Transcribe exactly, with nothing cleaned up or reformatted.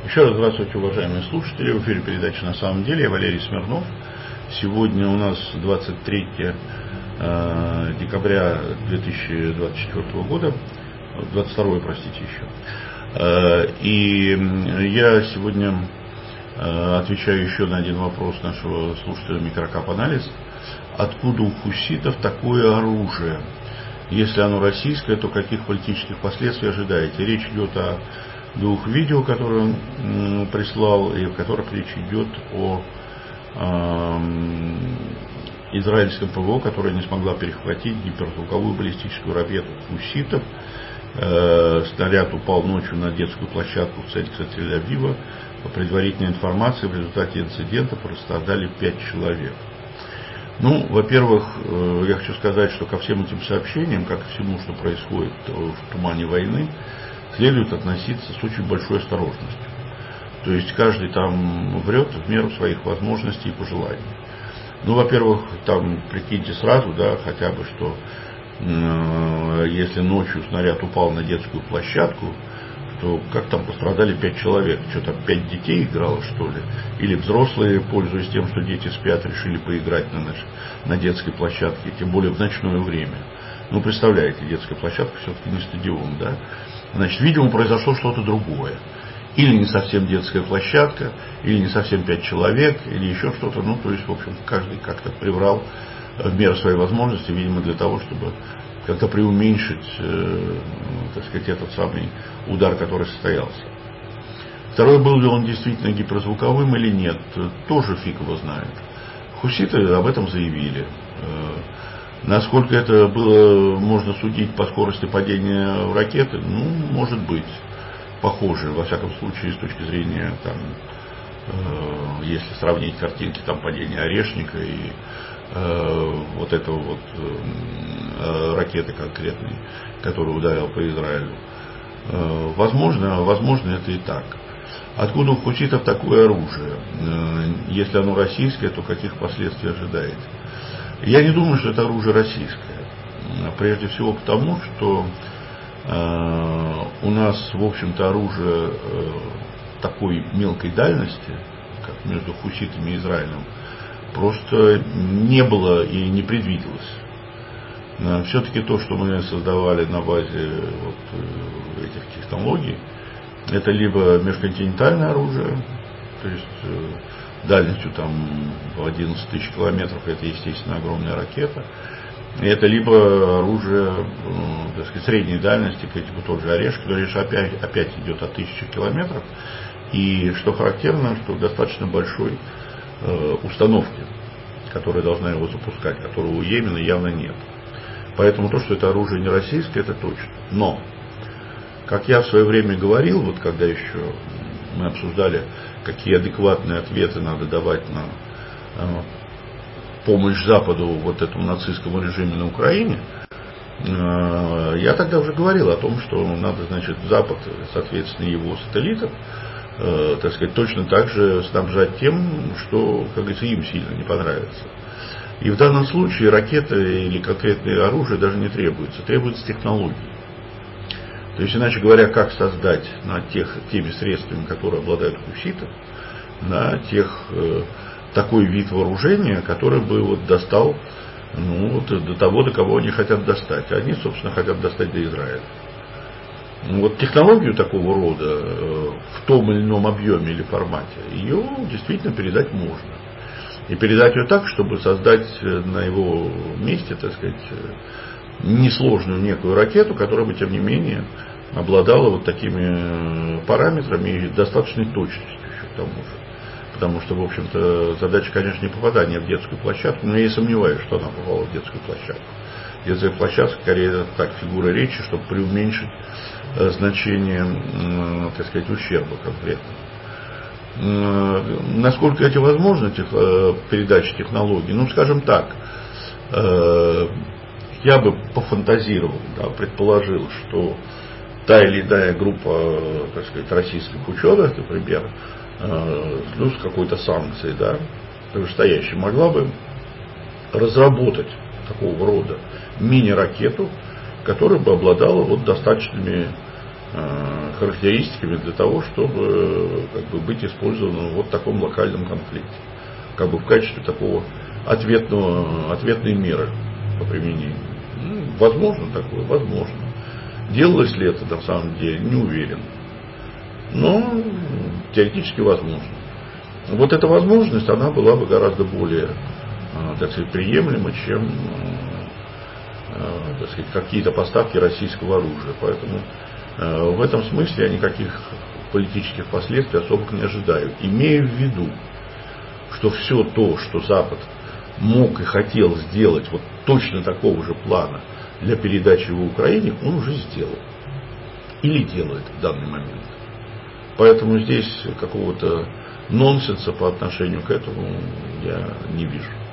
Еще раз здравствуйте, уважаемые слушатели. В эфире передача «На самом деле». Я Валерий Смирнов. Сегодня у нас двадцать третье декабря две тысячи двадцать четвёртого года. двадцать второе, простите, еще. И я сегодня отвечаю еще на один вопрос нашего слушателя Микрокап Анализ. Откуда у хуситов такое оружие? Если оно российское, то каких политических последствий ожидаете? Речь идет о двух видео, которые он м, прислал, и в которых речь идет о э, израильском ПВО, которое не смогла перехватить гиперзвуковую баллистическую ракету хуситов. Э, снаряд упал ночью на детскую площадку в центре Тель-Авива. По предварительной информации, в результате инцидента пострадали пять человек. Ну, во-первых, э, я хочу сказать, что ко всем этим сообщениям, как и всему, что происходит в тумане войны, следует относиться с очень большой осторожностью. То есть каждый там врет в меру своих возможностей и пожеланий. Ну, во-первых, там прикиньте сразу, да, хотя бы, что э, если ночью снаряд упал на детскую площадку, то как там пострадали пять человек? Что там, пять детей играло, что ли? Или взрослые, пользуясь тем, что дети спят, решили поиграть на, наш, на детской площадке, тем более в ночное время. Ну, представляете, детская площадка все-таки не стадион, да? Значит, видимо, произошло что-то другое. Или не совсем детская площадка, или не совсем пять человек, или еще что-то. Ну, то есть, в общем, каждый как-то приврал в меру своей возможности, видимо, для того, чтобы как-то преуменьшить, э, так сказать, этот самый удар, который состоялся. Второе, был ли он действительно гиперзвуковым или нет, тоже фиг его знает. Хуситы об этом заявили. Насколько это было можно судить по скорости падения ракеты, ну, может быть, похоже, во всяком случае, с точки зрения, там, э, если сравнить картинки там, падения Орешника и э, вот этого вот э, ракеты конкретной, которая ударила по Израилю. Э, возможно, возможно, это и так. Откуда у хуситов такое оружие? Э, если оно российское, то каких последствий ожидаете? Я не думаю, что это оружие российское. Прежде всего потому, что э, у нас, в общем-то, оружие э, такой мелкой дальности, как между хуситами и Израилем, просто не было и не предвиделось. Э, все-таки то, что мы создавали на базе вот, э, этих технологий, это либо межконтинентальное оружие, то есть э, дальностью там в одиннадцать тысяч километров, это, естественно, огромная ракета. И это либо оружие, э, так сказать, средней дальности, как типа тот же Орешек, но речь опять, опять идет о тысячах километров. И что характерно, что достаточно большой э, установки, которая должна его запускать, которого у Йемена явно нет. Поэтому то, что это оружие не российское, это точно. Но, как я в свое время говорил, вот когда еще мы обсуждали, какие адекватные ответы надо давать на э, помощь Западу вот этому нацистскому режиму на Украине, э, я тогда уже говорил о том, что надо, значит, Запад, соответственно, его сателлитов, э, так сказать, точно так же снабжать тем, что, как говорится, им сильно не понравится. И в данном случае ракеты или конкретное оружие даже не требуется, требуются технологии. То есть, иначе говоря, как создать на тех, теми средствами, которые обладают хуситы, на тех, э, такой вид вооружения, который бы вот достал ну, вот, до того, до кого они хотят достать. Они, собственно, хотят достать до Израиля. Вот технологию такого рода э, в том или ином объеме или формате, ее действительно передать можно. И передать ее так, чтобы создать на его месте, так сказать, несложную некую ракету, которая бы, тем не менее, обладала вот такими параметрами и достаточной точностью еще к тому же. Потому что, в общем-то, задача, конечно, не попадания в детскую площадку, но я и сомневаюсь, что она попала в детскую площадку. Детская площадка, скорее, это так, фигура речи, чтобы преуменьшить э, значение, э, так сказать, ущерба конкретно. Э, насколько это возможно, тех, э, передача технологий? Ну, скажем так, э, я бы пофантазировал, да, предположил, что та или иная группа, так сказать, российских ученых, например, э, ну, с какой-то санкцией, да, настоящей, могла бы разработать такого рода мини-ракету, которая бы обладала вот достаточными характеристиками для того, чтобы как бы, быть использованным в вот таком локальном конфликте, как бы в качестве такого ответного, ответной меры по применению. Ну, возможно такое, возможно. Делалось ли это на самом деле, не уверен. Но теоретически возможно. Вот эта возможность, она была бы гораздо более, так сказать, приемлема, чем так сказать, какие-то поставки российского оружия. Поэтому в этом смысле я никаких политических последствий особых не ожидаю. Имея в виду, что все то, что Запад мог и хотел сделать вот точно такого же плана для передачи его Украине, он уже сделал. Или делает в данный момент. Поэтому здесь какого-то нонсенса по отношению к этому я не вижу.